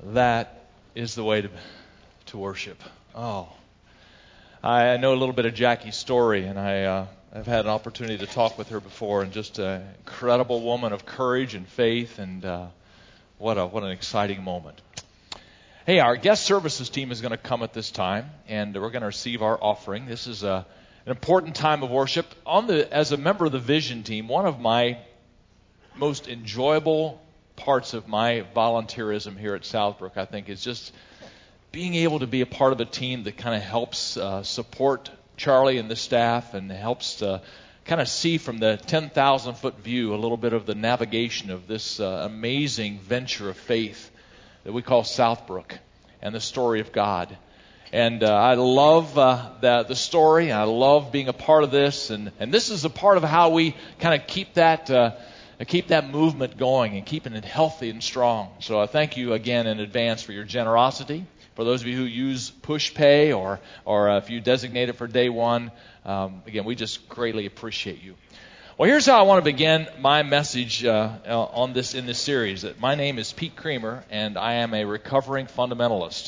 That is the way to worship. Oh, I know a little bit of Jackie's story, and I've had an opportunity to talk with her before, and just an incredible woman of courage and faith, and what an exciting moment. Hey, our guest services team is going to come at this time, and we're going to receive our offering. This is an important time of worship. As a member of the Vision team, one of my most enjoyable parts of my volunteerism here at Southbrook, I think, is just being able to be a part of a team that kind of helps support Charlie and the staff and helps to kind of see from the 10,000-foot view a little bit of the navigation of this amazing venture of faith that we call Southbrook and the story of God. And I love the story. I love being a part of this. And this is a part of how we kind of keep that movement going and keeping it healthy and strong. So I thank you again in advance for your generosity. For those of you who use PushPay or if you designate it for day one, again, we just greatly appreciate you. Well, here's how I want to begin my message in this series. My name is Pete Creamer, and I am a recovering fundamentalist.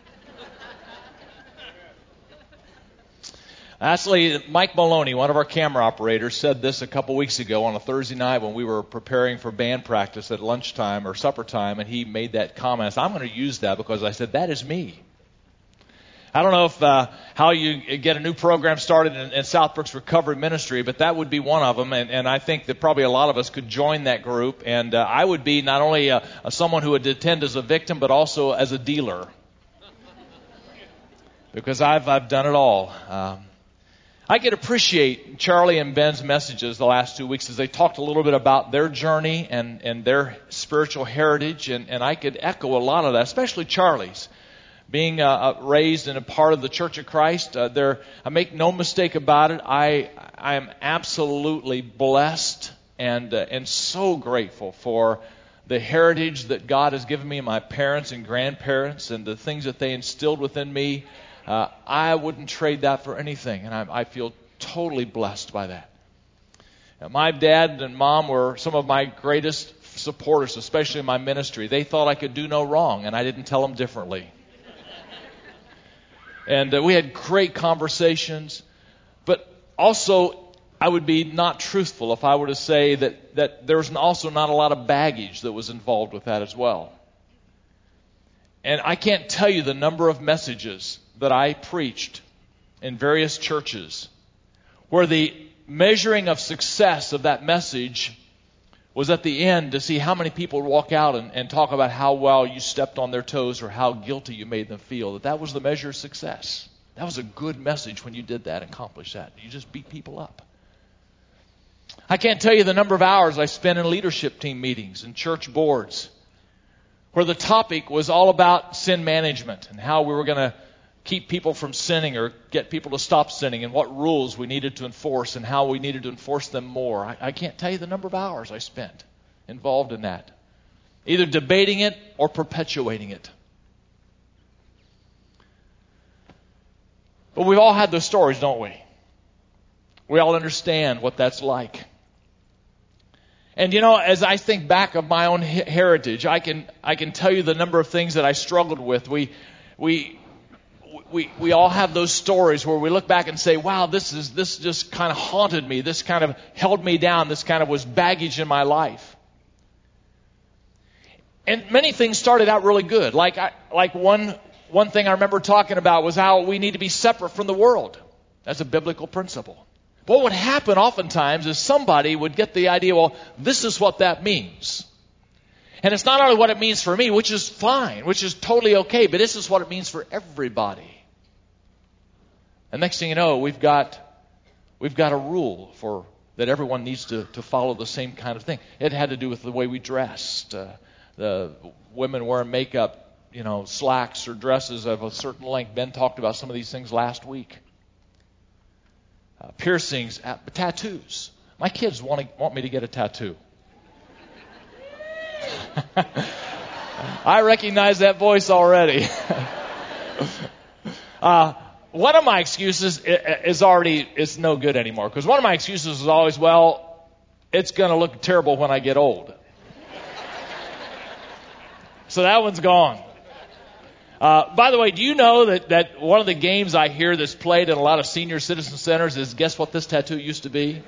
Actually, Mike Maloney, one of our camera operators, said this a couple weeks ago on a Thursday night when we were preparing for band practice at lunchtime or supper time, and he made that comment. So I'm going to use that because I said, that is me. I don't know if how you get a new program started in Southbrook's recovery ministry, but that would be one of them, and I think that probably a lot of us could join that group, and I would be not only someone who would attend as a victim, but also as a dealer, because I've done it all. I could appreciate Charlie and Ben's messages the last 2 weeks as they talked a little bit about their journey and their spiritual heritage, and I could echo a lot of that, especially Charlie's. Being raised in a part of the Church of Christ, I make no mistake about it, I am absolutely blessed and so grateful for the heritage that God has given me, my parents and grandparents, and the things that they instilled within me. I wouldn't trade that for anything, and I feel totally blessed by that. My dad and mom were some of my greatest supporters, especially in my ministry. They thought I could do no wrong, and I didn't tell them differently. And we had great conversations, but also I would be not truthful if I were to say that there's also not a lot of baggage that was involved with that as well. And I can't tell you the number of messages that I preached in various churches where the measuring of success of that message was at the end to see how many people would walk out and talk about how well you stepped on their toes or how guilty you made them feel. That was the measure of success. That was a good message when you did that and accomplished that. You just beat people up. I can't tell you the number of hours I spent in leadership team meetings and church boards where the topic was all about sin management and how we were going to keep people from sinning or get people to stop sinning and what rules we needed to enforce and how we needed to enforce them more. I can't tell you the number of hours I spent involved in that, either debating it or perpetuating it. But we've all had those stories, don't we? We all understand what that's like. And as I think back of my own heritage, I can tell you the number of things that I struggled with. We all have those stories where we look back and say, wow, this just kind of haunted me. This kind of held me down. This kind of was baggage in my life. And many things started out really good. Like one thing I remember talking about was how we need to be separate from the world. That's a biblical principle. But what would happen oftentimes is somebody would get the idea, well, this is what that means. And it's not only what it means for me, which is fine, which is totally okay, but this is what it means for everybody. And next thing you know, we've got a rule for that everyone needs to follow the same kind of thing. It had to do with the way we dressed. The women wearing makeup, slacks or dresses of a certain length. Ben talked about some of these things last week. Piercings, tattoos. My kids want me to get a tattoo. I recognize that voice already. One of my excuses is no good anymore, because one of my excuses is always, well, it's going to look terrible when I get old. So that one's gone. By the way, do you know that one of the games I hear that's played in a lot of senior citizen centers is guess what this tattoo used to be?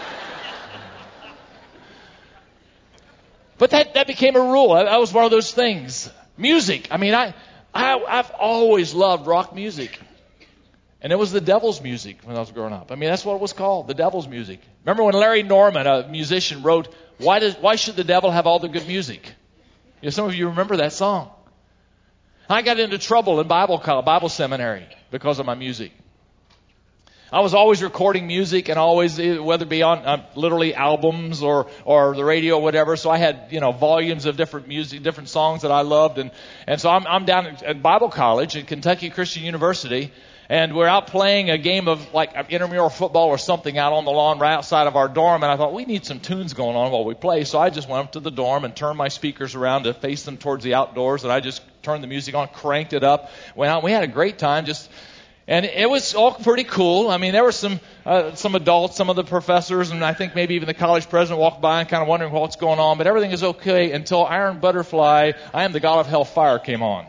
But that became a rule. That was one of those things. Music. I mean, I've always loved rock music. And it was the devil's music when I was growing up. I mean, that's what it was called, the devil's music. Remember when Larry Norman, a musician, wrote, Why should the devil have all the good music? You know, some of you remember that song. I got into trouble in Bible seminary because of my music. I was always recording music and always, whether it be on literally albums or the radio or whatever. So I had, volumes of different music, different songs that I loved. And so I'm down at Bible college at Kentucky Christian University. And we're out playing a game of like intramural football or something out on the lawn right outside of our dorm. And I thought, we need some tunes going on while we play. So I just went up to the dorm and turned my speakers around to face them towards the outdoors. And I just turned the music on, cranked it up, went out. We had a great time. And it was all pretty cool. I mean, there were some adults, some of the professors, and I think maybe even the college president walked by and kind of wondering what's going on. But everything is okay until Iron Butterfly, I Am the God of Hellfire came on.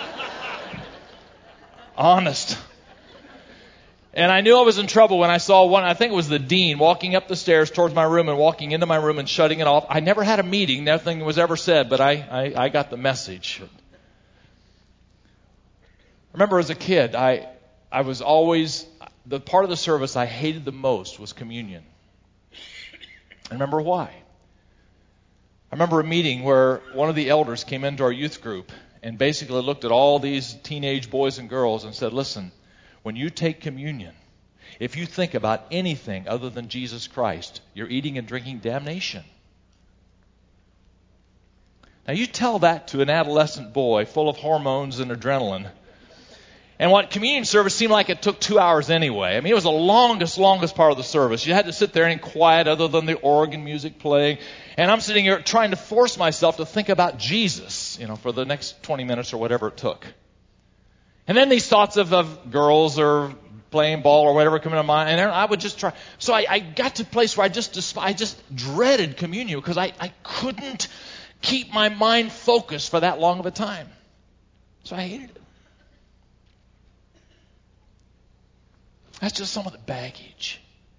Honest. And I knew I was in trouble when I saw one, I think it was the dean, walking up the stairs towards my room and walking into my room and shutting it off. I never had a meeting. Nothing was ever said, but I got the message. I remember as a kid, I was always, the part of the service I hated the most was communion. I remember why. I remember a meeting where one of the elders came into our youth group and basically looked at all these teenage boys and girls and said, listen, when you take communion, if you think about anything other than Jesus Christ, you're eating and drinking damnation. Now you tell that to an adolescent boy full of hormones and adrenaline. And what communion service seemed like it took 2 hours anyway. I mean, it was the longest part of the service. You had to sit there in quiet other than the organ music playing. And I'm sitting here trying to force myself to think about Jesus, for the next 20 minutes or whatever it took. And then these thoughts of girls or playing ball or whatever come into mind, and I would just try. So I got to a place where I just dreaded communion because I couldn't keep my mind focused for that long of a time. So I hated it. That's just some of the baggage.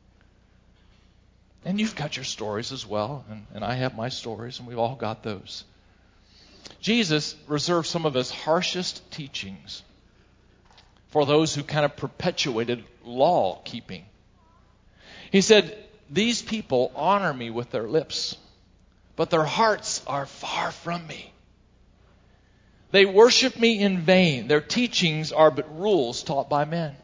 And you've got your stories as well, and I have my stories, and we've all got those. Jesus reserved some of his harshest teachings for those who kind of perpetuated law keeping. He said, these people honor me with their lips, but their hearts are far from me. They worship me in vain. Their teachings are but rules taught by men.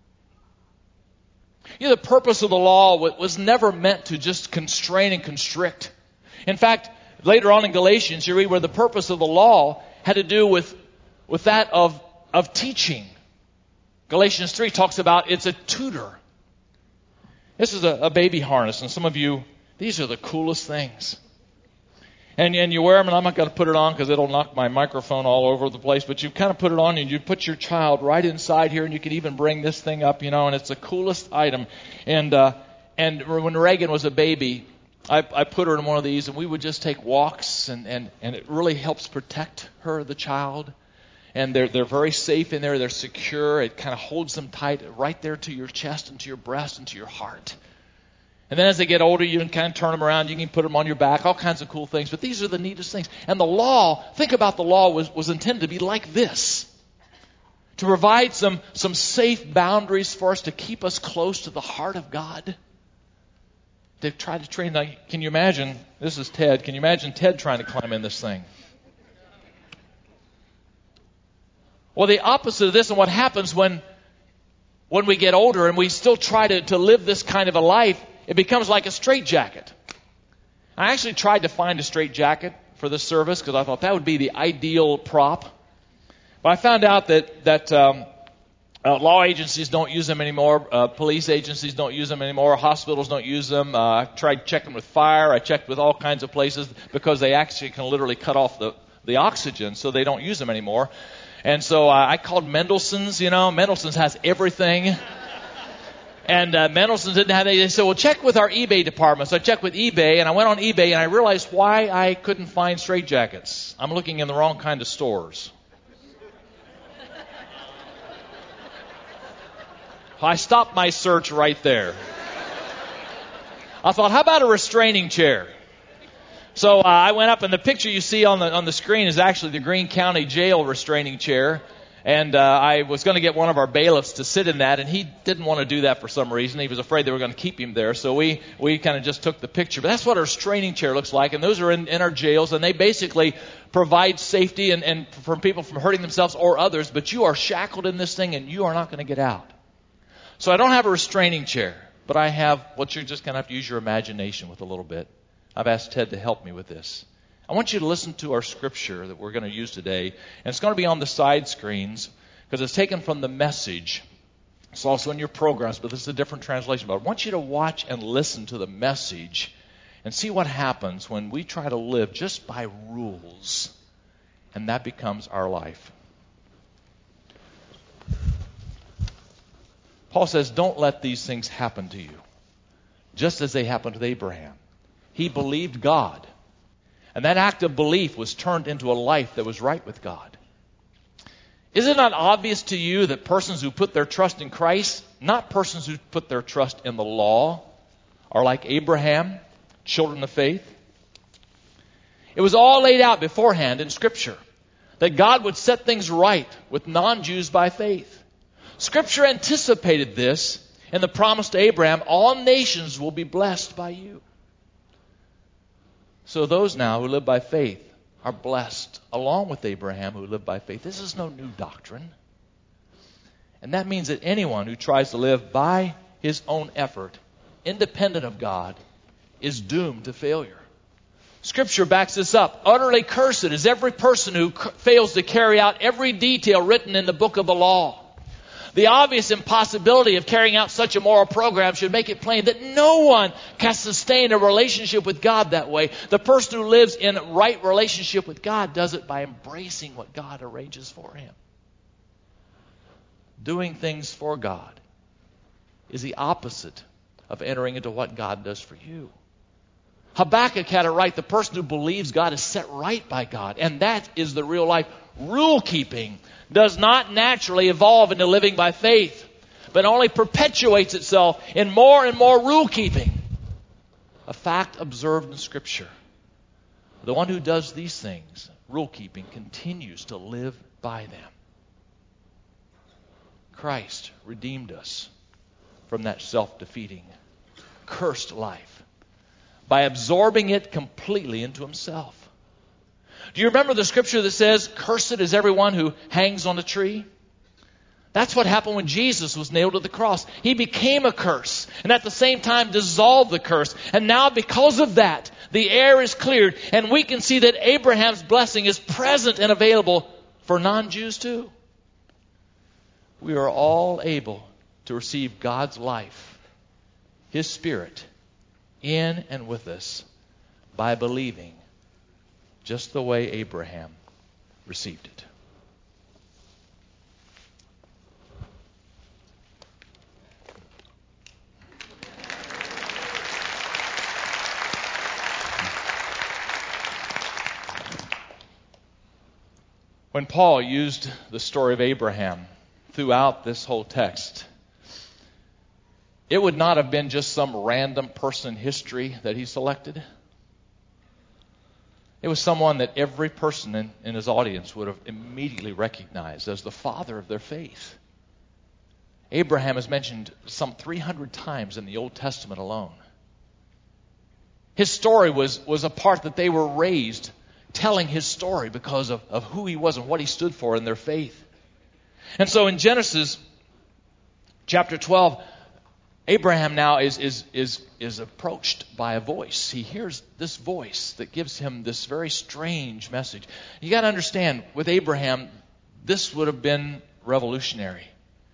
The purpose of the law was never meant to just constrain and constrict. In fact, later on in Galatians, you read where the purpose of the law had to do with that of teaching. Galatians 3 talks about it's a tutor. This is a baby harness, and some of you, these are the coolest things. And you wear them, and I'm not going to put it on because it'll knock my microphone all over the place, but you kind of put it on and you put your child right inside here, and you can even bring this thing up, and it's the coolest item. And when Reagan was a baby, I put her in one of these, and we would just take walks, and it really helps protect her, the child. And they're very safe in there. They're secure. It kind of holds them tight right there to your chest and to your breast and to your heart. And then as they get older, you can kind of turn them around. You can put them on your back, all kinds of cool things. But these are the neatest things. And the law, think about the law, was intended to be like this. To provide some safe boundaries for us to keep us close to the heart of God. To try to train. Now, can you imagine, this is Ted. Can you imagine Ted trying to climb in this thing? Well, the opposite of this, and what happens when we get older and we still try to live this kind of a life, it becomes like a straitjacket. I actually tried to find a straitjacket for this service because I thought that would be the ideal prop. But I found out that law agencies don't use them anymore. Police agencies don't use them anymore. Hospitals don't use them. I tried checking with fire. I checked with all kinds of places because they actually can literally cut off the oxygen, so they don't use them anymore. And so I called Mendelssohn's, Mendelssohn's has everything. And Mendelssohn's didn't have anything. They said, well, check with our eBay department. So I checked with eBay, and I went on eBay, and I realized why I couldn't find straitjackets. I'm looking in the wrong kind of stores. I stopped my search right there. I thought, how about a restraining chair? So I went up, and the picture you see on the screen is actually the Greene County Jail restraining chair. And I was going to get one of our bailiffs to sit in that, and he didn't want to do that for some reason. He was afraid they were going to keep him there. So we kind of just took the picture. But that's what a restraining chair looks like, and those are in our jails, and they basically provide safety and for people from hurting themselves or others. But you are shackled in this thing, and you are not going to get out. So I don't have a restraining chair, but I have what you're just going to have to use your imagination with a little bit. I've asked Ted to help me with this. I want you to listen to our scripture that we're going to use today. And it's going to be on the side screens because it's taken from the Message. It's also in your programs, but this is a different translation. But I want you to watch and listen to the Message and see what happens when we try to live just by rules. And that becomes our life. Paul says, don't let these things happen to you, just as they happened to Abraham. He believed God. And that act of belief was turned into a life that was right with God. Is it not obvious to you that persons who put their trust in Christ, not persons who put their trust in the law, are like Abraham, children of faith? It was all laid out beforehand in Scripture that God would set things right with non-Jews by faith. Scripture anticipated this in the promise to Abraham, all nations will be blessed by you. So those now who live by faith are blessed, along with Abraham who lived by faith. This is no new doctrine. And that means that anyone who tries to live by his own effort, independent of God, is doomed to failure. Scripture backs this up. Utterly cursed is every person who fails to carry out every detail written in the book of the law. The obvious impossibility of carrying out such a moral program should make it plain that no one can sustain a relationship with God that way. The person who lives in right relationship with God does it by embracing what God arranges for him. Doing things for God is the opposite of entering into what God does for you. Habakkuk had it right. The person who believes God is set right by God. And that is the real life. Rule keeping does not naturally evolve into living by faith, but only perpetuates itself in more and more rule keeping. A fact observed in Scripture. The one who does these things, rule keeping, continues to live by them. Christ redeemed us from that self-defeating, cursed life by absorbing it completely into himself. Do you remember the scripture that says, cursed is everyone who hangs on a tree? That's what happened when Jesus was nailed to the cross. He became a curse and at the same time dissolved the curse. And now because of that, the air is cleared and we can see that Abraham's blessing is present and available for non-Jews too. We are all able to receive God's life, His Spirit, in and with us by believing just the way Abraham received it. When Paul used the story of Abraham throughout this whole text, it would not have been just some random person in history that he selected. It was someone that every person in his audience would have immediately recognized as the father of their faith. Abraham is mentioned some 300 times in the Old Testament alone. His story was a part that they were raised telling his story because of who he was and what he stood for in their faith. And so in Genesis chapter 12, Abraham now is approached by a voice. He hears this voice that gives him this very strange message. You got to understand, with Abraham, this would have been revolutionary.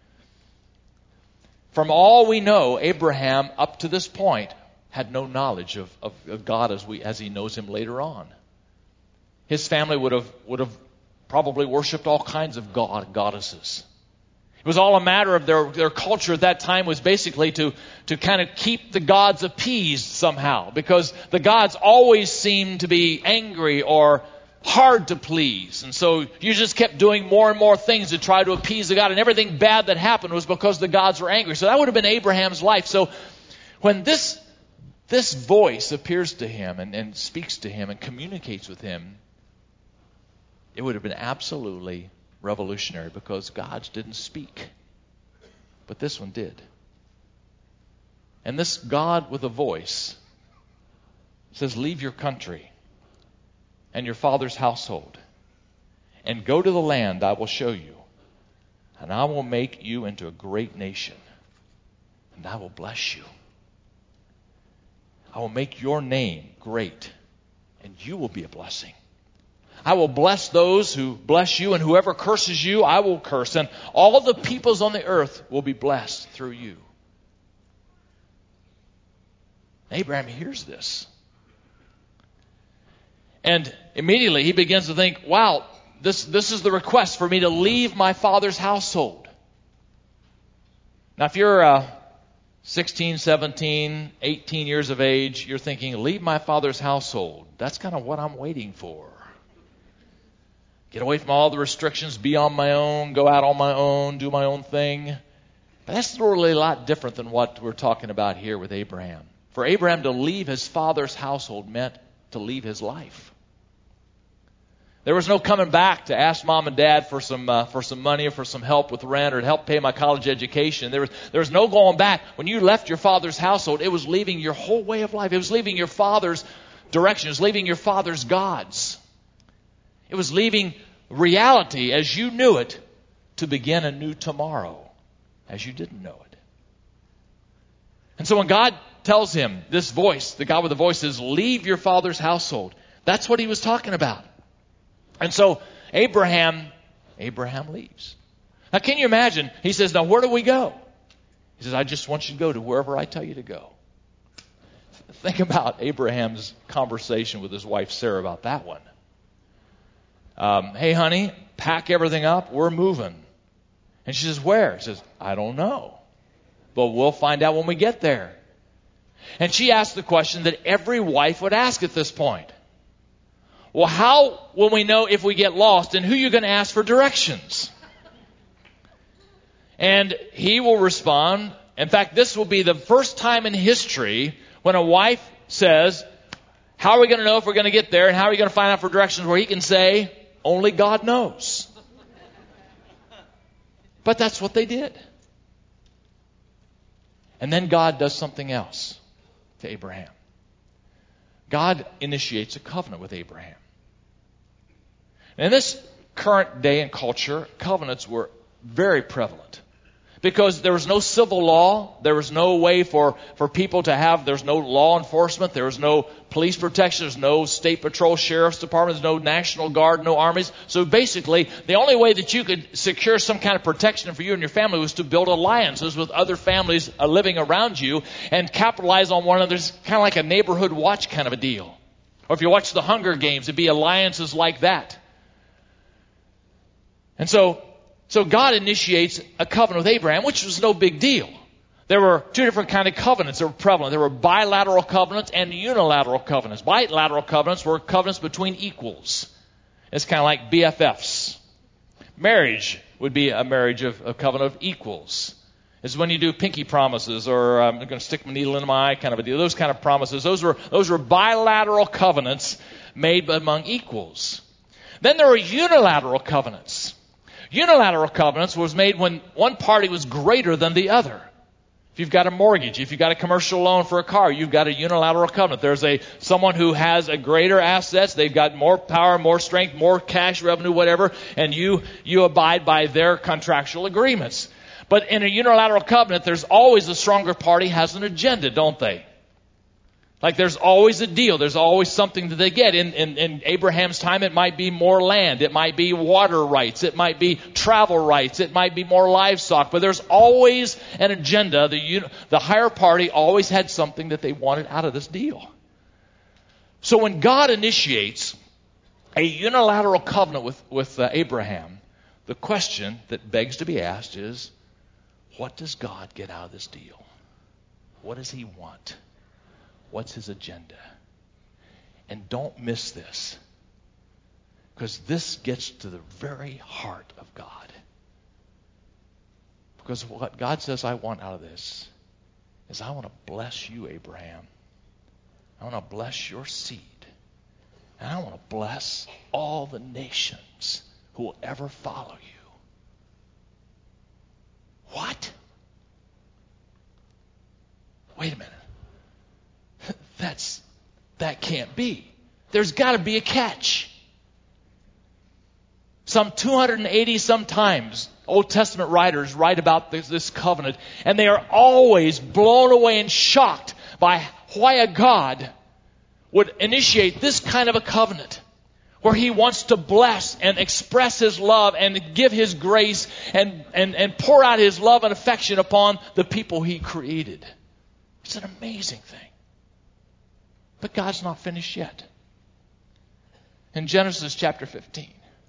From all we know, Abraham, up to this point, had no knowledge of God as he knows him later on. His family would have probably worshipped all kinds of goddesses. It was all a matter of their culture at that time was basically to kind of keep the gods appeased somehow, because the gods always seemed to be angry or hard to please. And so you just kept doing more and more things to try to appease the God. And everything bad that happened was because the gods were angry. So that would have been Abraham's life. So when this voice appears to him and speaks to him and communicates with him, it would have been absolutely revolutionary because gods didn't speak. But this one did. And this God with a voice says, leave your country and your father's household and go to the land I will show you. And I will make you into a great nation. And I will bless you. I will make your name great. And you will be a blessing. I will bless those who bless you. And whoever curses you, I will curse. And all the peoples on the earth will be blessed through you. Abraham hears this. And immediately he begins to think, wow, this is the request for me to leave my father's household. Now, if you're 16, 17, 18 years of age, you're thinking, leave my father's household. That's kind of what I'm waiting for. Get away from all the restrictions, be on my own, go out on my own, do my own thing. But that's really a lot different than what we're talking about here with Abraham. For Abraham to leave his father's household meant to leave his life. There was no coming back to ask mom and dad for some money or for some help with rent or to help pay my college education. There was no going back. When you left your father's household, it was leaving your whole way of life. It was leaving your father's direction. It was leaving your father's gods. It was leaving reality as you knew it to begin a new tomorrow as you didn't know it. And so when God tells him, this voice, the God with the voice says, leave your father's household. That's what he was talking about. And so Abraham leaves. Now can you imagine? He says, now where do we go? He says, I just want you to go to wherever I tell you to go. Think about Abraham's conversation with his wife Sarah about that one. Hey honey, pack everything up, we're moving. And she says, where? He says, I don't know. But we'll find out when we get there. And she asked the question that every wife would ask at this point. Well, how will we know if we get lost, and who are you going to ask for directions? And he will respond. In fact, this will be the first time in history when a wife says, how are we going to know if we're going to get there, and how are we going to find out for directions, where he can say, only God knows. But that's what they did. And then God does something else to Abraham. God initiates a covenant with Abraham. In this current day and culture, covenants were very prevalent. Because there was no civil law, there was no way for people to have, there's no law enforcement, there was no police protection, there's no state patrol, sheriff's department, there's no National Guard, no armies. So basically, the only way that you could secure some kind of protection for you and your family was to build alliances with other families living around you and capitalize on one another's, kind of like a neighborhood watch kind of a deal. Or if you watch the Hunger Games, it'd be alliances like that. And so God initiates a covenant with Abraham, which was no big deal. There were two different kinds of covenants that were prevalent. There were bilateral covenants and unilateral covenants. Bilateral covenants were covenants between equals. It's kind of like BFFs. Marriage would be a marriage of a covenant of equals. It's when you do pinky promises or I'm going to stick my needle in my eye kind of a deal. Those kind of promises. Those were bilateral covenants made among equals. Then there were unilateral covenants. Unilateral covenants was made when one party was greater than the other. If you've got a mortgage, if you've got a commercial loan for a car, you've got a unilateral covenant. There's someone who has a greater assets, they've got more power, more strength, more cash revenue, whatever, and you abide by their contractual agreements. But in a unilateral covenant, there's always the stronger party has an agenda, don't they? Like there's always a deal. There's always something that they get. In Abraham's time, it might be more land. It might be water rights. It might be travel rights. It might be more livestock. But there's always an agenda. The higher party always had something that they wanted out of this deal. So when God initiates a unilateral covenant with Abraham, the question that begs to be asked is, what does God get out of this deal? What does he want? What's his agenda? And don't miss this. Because this gets to the very heart of God. Because what God says I want out of this is I want to bless you, Abraham. I want to bless your seed. And I want to bless all the nations who will ever follow you. What? Wait a minute. That can't be. There's got to be a catch. Some 280 sometimes Old Testament writers write about this covenant, and they are always blown away and shocked by why a God would initiate this kind of a covenant where he wants to bless and express his love and give his grace and pour out his love and affection upon the people he created. It's an amazing thing. But God's not finished yet. In Genesis chapter 15,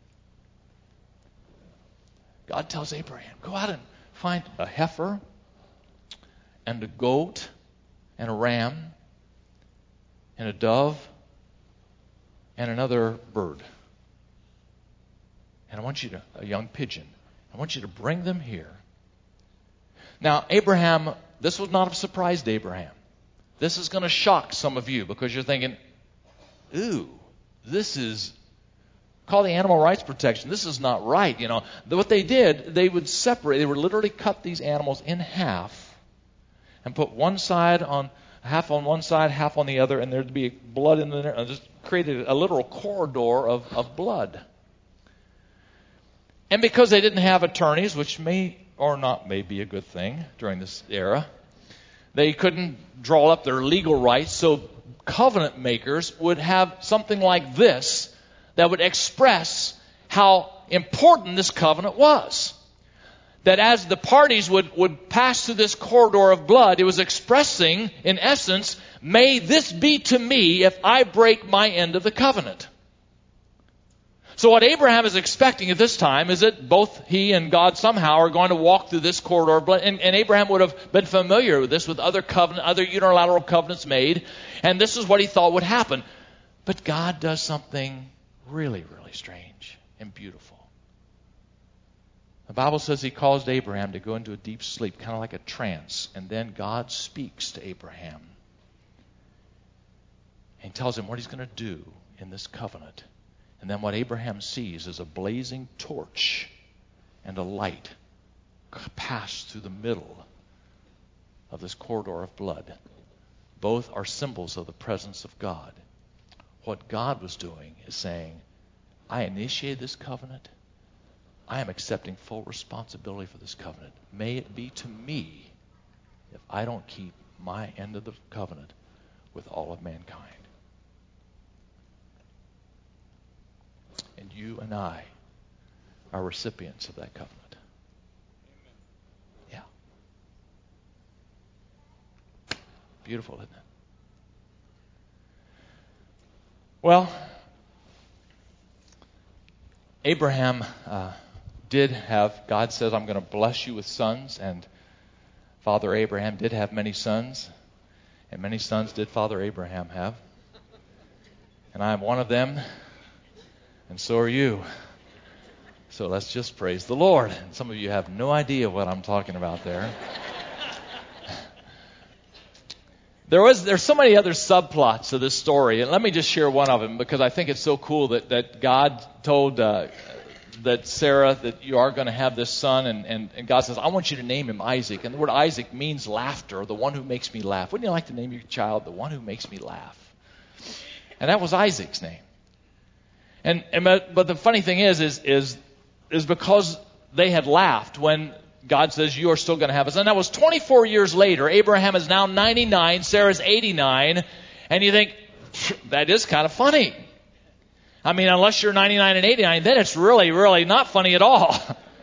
God tells Abraham, go out and find a heifer and a goat and a ram and a dove and another bird. And I want you to, a young pigeon, I want you to bring them here. Now, Abraham, this was not a surprise to Abraham. This is going to shock some of you because you're thinking, ooh, this is, call the animal rights protection. This is not right. You know, what they did, they would separate, they would literally cut these animals in half and put one side on, half on one side, half on the other, and there'd be blood in there, and just created a literal corridor of blood. And because they didn't have attorneys, which may or not may be a good thing during this era, they couldn't draw up their legal rights, so covenant makers would have something like this that would express how important this covenant was. That as the parties would pass through this corridor of blood, it was expressing, in essence, may this be to me if I break my end of the covenant. So what Abraham is expecting at this time is that both he and God somehow are going to walk through this corridor of blood. And Abraham would have been familiar with this, with other unilateral covenants made. And this is what he thought would happen. But God does something really, really strange and beautiful. The Bible says he caused Abraham to go into a deep sleep, kind of like a trance. And then God speaks to Abraham. And he tells him what he's going to do in this covenant. And then what Abraham sees is a blazing torch and a light pass through the middle of this corridor of blood. Both are symbols of the presence of God. What God was doing is saying, I initiated this covenant. I am accepting full responsibility for this covenant. May it be to me if I don't keep my end of the covenant with all of mankind. And you and I are recipients of that covenant. Yeah. Beautiful, isn't it? Well, Abraham did have, God says, I'm going to bless you with sons, and Father Abraham did have many sons, and many sons did Father Abraham have. And I am one of them, and so are you. So let's just praise the Lord. And some of you have no idea what I'm talking about there. There's so many other subplots to this story, and let me just share one of them because I think it's so cool that God told that Sarah that you are going to have this son, and God says, I want you to name him Isaac. And the word Isaac means laughter, the one who makes me laugh. Wouldn't you like to name your child the one who makes me laugh? And that was Isaac's name. But the funny thing is because they had laughed when God says you are still going to have a son. That was 24 years later. Abraham is now 99. Sarah's 89. And you think, that is kind of funny. I mean, unless you're 99 and 89, then it's really, really not funny at all.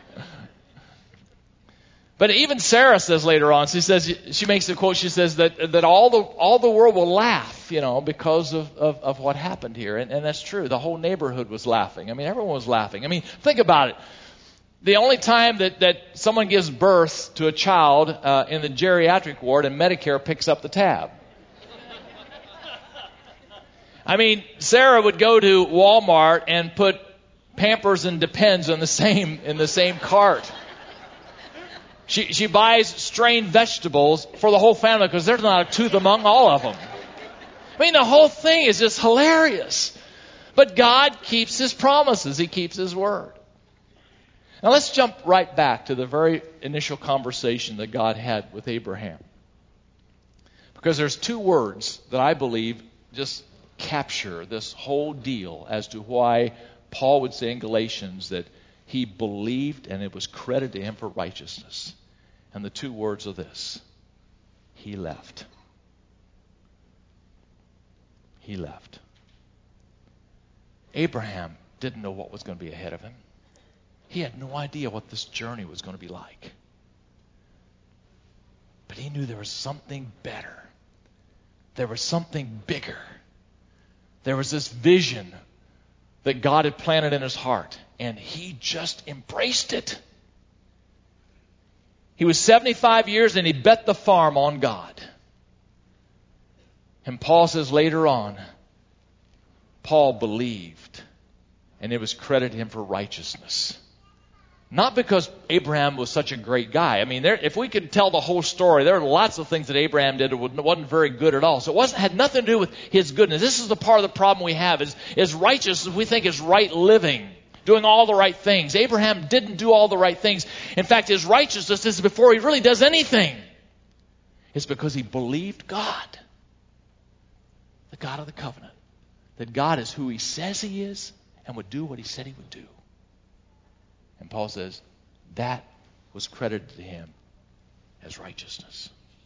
But even Sarah says later on, she makes a quote, she says that all the world will laugh, because of what happened here. And that's true. The whole neighborhood was laughing. I mean, everyone was laughing. I mean, think about it. The only time that someone gives birth to a child in the geriatric ward and Medicare picks up the tab. I mean, Sarah would go to Walmart and put Pampers and Depends in the same cart. She buys strained vegetables for the whole family because there's not a tooth among all of them. I mean, the whole thing is just hilarious. But God keeps His promises. He keeps His word. Now let's jump right back to the very initial conversation that God had with Abraham. Because there's two words that I believe just capture this whole deal as to why Paul would say in Galatians that he believed and it was credited to him for righteousness. And the two words are this: he left. He left. Abraham didn't know what was going to be ahead of him. He had no idea what this journey was going to be like. But he knew there was something better. There was something bigger. There was this vision that God had planted in his heart, and he just embraced it. He was 75 years and he bet the farm on God. And Paul says later on, Paul believed, and it was credited him for righteousness. Not because Abraham was such a great guy. I mean, if we could tell the whole story, there are lots of things that Abraham did that wasn't very good at all. So it had nothing to do with his goodness. This is the part of the problem we have is righteousness we think is right living, doing all the right things. Abraham didn't do all the right things. In fact, his righteousness is before he really does anything. It's because he believed God, the God of the covenant, that God is who He says He is and would do what He said He would do. And Paul says that was credited to him as righteousness.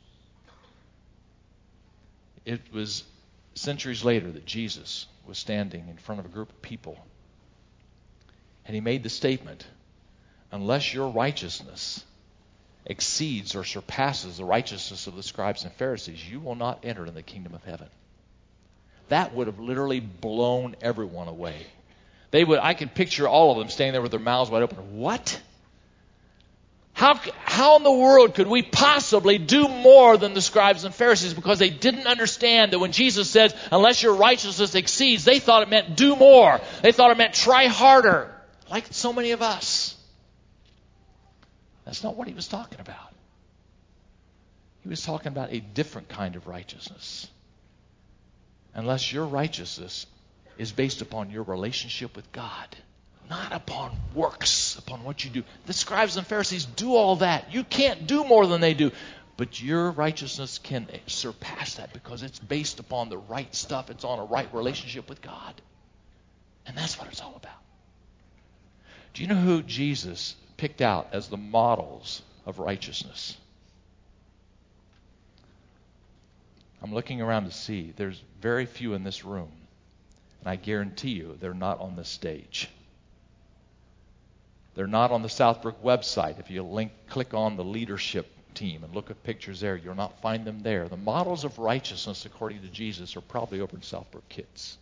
It was centuries later that Jesus was standing in front of a group of people. And He made the statement, unless your righteousness exceeds or surpasses the righteousness of the scribes and Pharisees, you will not enter in the kingdom of heaven. That would have literally blown everyone away. I can picture all of them standing there with their mouths wide open. What? How in the world could we possibly do more than the scribes and Pharisees? Because they didn't understand that when Jesus says, unless your righteousness exceeds, they thought it meant do more. They thought it meant try harder, like so many of us. That's not what He was talking about. He was talking about a different kind of righteousness. Unless your righteousness is based upon your relationship with God, not upon works, upon what you do. The scribes and Pharisees do all that. You can't do more than they do. But your righteousness can surpass that because it's based upon the right stuff. It's on a right relationship with God. And that's what it's all about. Do you know who Jesus picked out as the models of righteousness? I'm looking around to see. There's very few in this room. And I guarantee you they're not on the stage. They're not on the Southbrook website. If you click on the leadership team and look at pictures there, you'll not find them there. The models of righteousness, according to Jesus, are probably over in Southbrook Kids.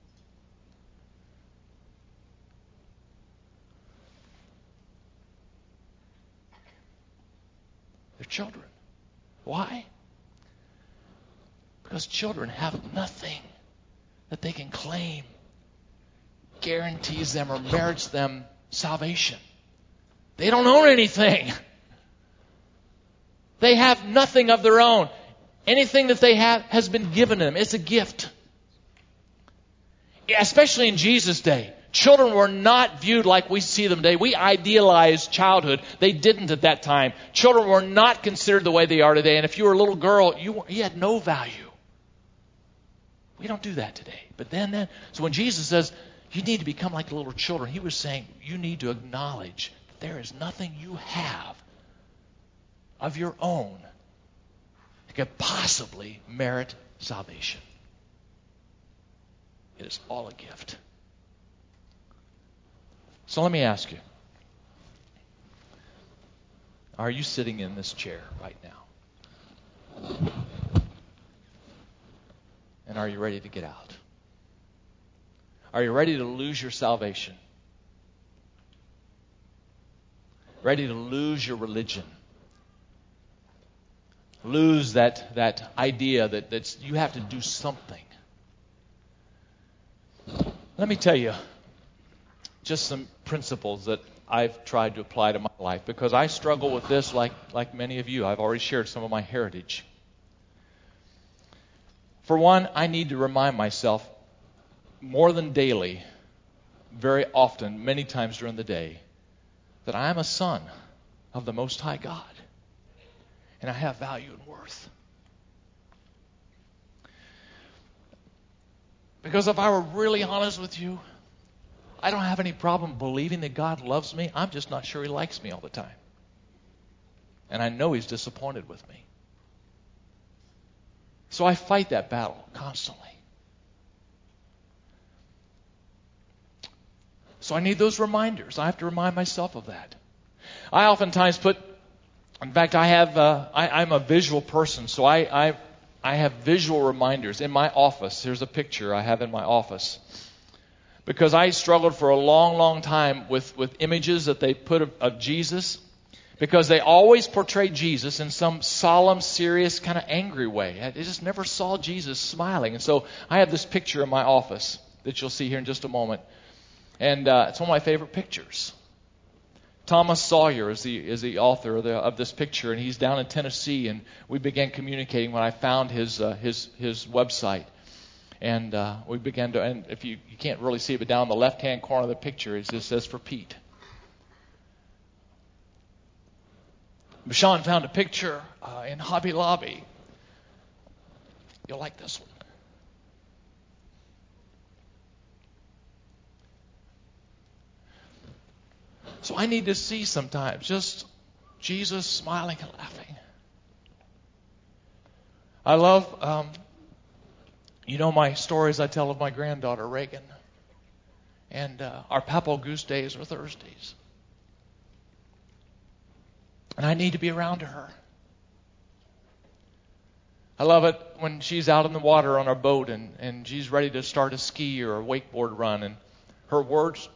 They're children. Why? Because children have nothing that they can claim guarantees them or merits them salvation. They don't own anything. They have nothing of their own. Anything that they have has been given to them. It's a gift. Especially in Jesus' day. Children were not viewed like we see them today. We idealize childhood. They didn't at that time. Children were not considered the way they are today. And if you were a little girl, you had no value. We don't do that today. But then, so when Jesus says, you need to become like little children, He was saying, you need to acknowledge that there is nothing you have of your own that could possibly merit salvation. It is all a gift. So let me ask you, are you sitting in this chair right now? And are you ready to get out? Are you ready to lose your salvation? Ready to lose your religion? Lose that idea that you have to do something. Let me tell you, just some principles that I've tried to apply to my life, because I struggle with this like many of you. I've already shared some of my heritage. For one, I need to remind myself more than daily, very often, many times during the day, that I am a son of the Most High God, and I have value and worth. Because if I were really honest with you, I don't have any problem believing that God loves me. I'm just not sure He likes me all the time. And I know He's disappointed with me. So I fight that battle constantly. So I need those reminders. I have to remind myself of that. I oftentimes in fact, I'm a visual person, so I have visual reminders in my office. Here's a picture I have in my office. Because I struggled for a long, long time with images that they put of Jesus, because they always portrayed Jesus in some solemn, serious, kind of angry way. I just never saw Jesus smiling. And so I have this picture in my office that you'll see here in just a moment. And it's one of my favorite pictures. Thomas Sawyer is the author of this picture, and he's down in Tennessee, and we began communicating when I found his website. And we began to, and if you can't really see it, but down in the left-hand corner of the picture, it just says for Pete. Bashan found a picture in Hobby Lobby. You'll like this one. So I need to see sometimes just Jesus smiling and laughing. I love, my stories I tell of my granddaughter, Reagan. And our Papal Goose Days are Thursdays. And I need to be around her. I love it when she's out in the water on our boat and she's ready to start a ski or a wakeboard run, and her words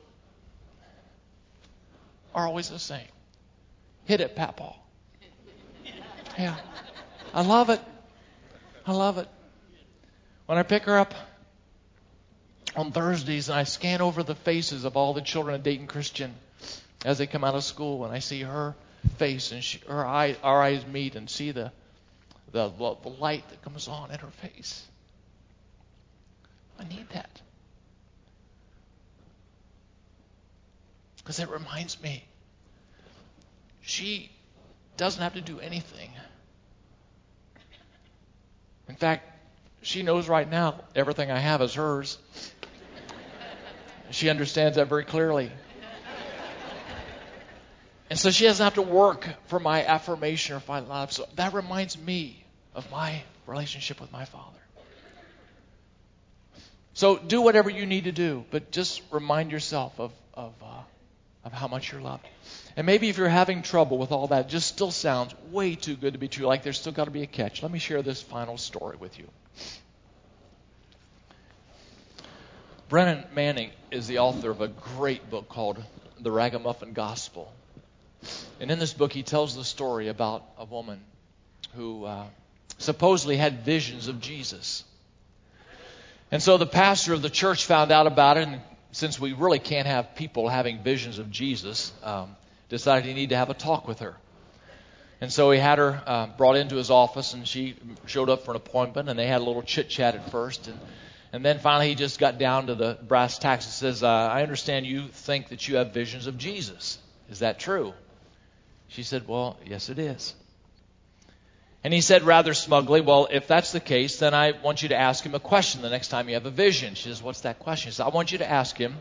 are always the same. Hit it, Papa. Yeah. I love it. I love it. When I pick her up on Thursdays and I scan over the faces of all the children at Dayton Christian as they come out of school, and I see her face and our eyes meet and see the light that comes on in her face. I need that. Because it reminds me, she doesn't have to do anything. In fact, she knows right now everything I have is hers. She understands that very clearly. And so she doesn't have to work for my affirmation or find love. So that reminds me of my relationship with my Father. So do whatever you need to do, but just remind yourself of how much you're loved. And maybe if you're having trouble with all that, it just still sounds way too good to be true, like there's still got to be a catch. Let me share this final story with you. Brennan Manning is the author of a great book called The Ragamuffin Gospel. And in this book, he tells the story about a woman who supposedly had visions of Jesus. And so the pastor of the church found out about it, and since we really can't have people having visions of Jesus, decided he needed to have a talk with her. And so he had her brought into his office, and she showed up for an appointment, and they had a little chit-chat at first. And then finally he just got down to the brass tacks and says, I understand you think that you have visions of Jesus. Is that true? She said, well, yes, it is. And he said rather smugly, well, if that's the case, then I want you to ask him a question the next time you have a vision. She says, what's that question? He said, I want you to ask him,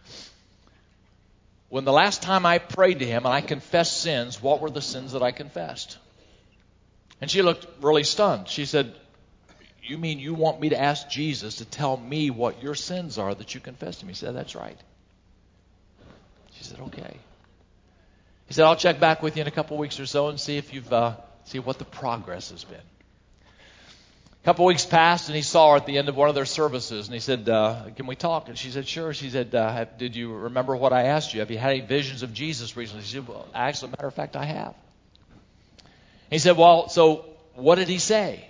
when the last time I prayed to him and I confessed sins, what were the sins that I confessed? And she looked really stunned. She said, you mean you want me to ask Jesus to tell me what your sins are that you confessed to him? He said, that's right. She said, okay. He said, I'll check back with you in a couple weeks or so and see if you've see what the progress has been. A couple weeks passed, and he saw her at the end of one of their services, and he said, can we talk? And she said, sure. She said, did you remember what I asked you? Have you had any visions of Jesus recently? She said, well, actually, as a matter of fact, I have. He said, well, so what did he say?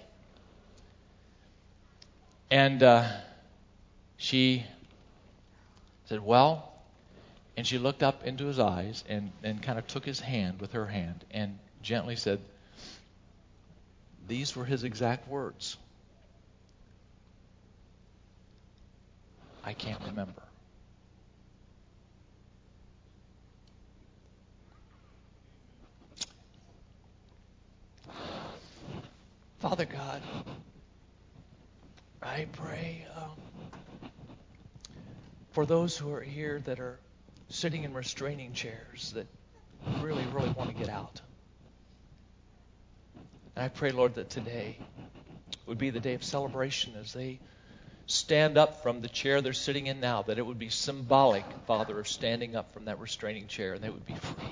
And she said, well, And she looked up into his eyes and kind of took his hand with her hand and gently said, these were his exact words. I can't remember. Father God, I pray for those who are here that are sitting in restraining chairs that really, really want to get out. And I pray, Lord, that today would be the day of celebration as they stand up from the chair they're sitting in now, that it would be symbolic, Father, of standing up from that restraining chair, and they would be free.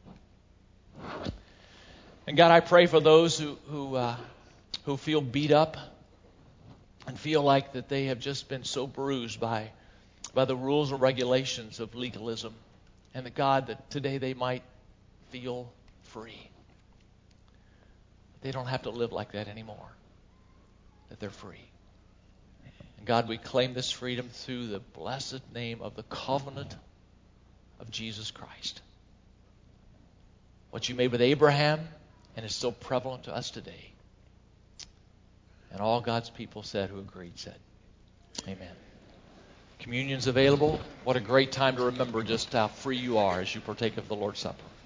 And God, I pray for those who feel beat up and feel like that they have just been so bruised by the rules and regulations of legalism, and that God, that today they might feel free. They don't have to live like that anymore, that they're free. And God, we claim this freedom through the blessed name of the covenant of Jesus Christ. What you made with Abraham, and is still prevalent to us today. And all God's people said, who agreed, said, amen. Communion's available. What a great time to remember just how free you are as you partake of the Lord's Supper.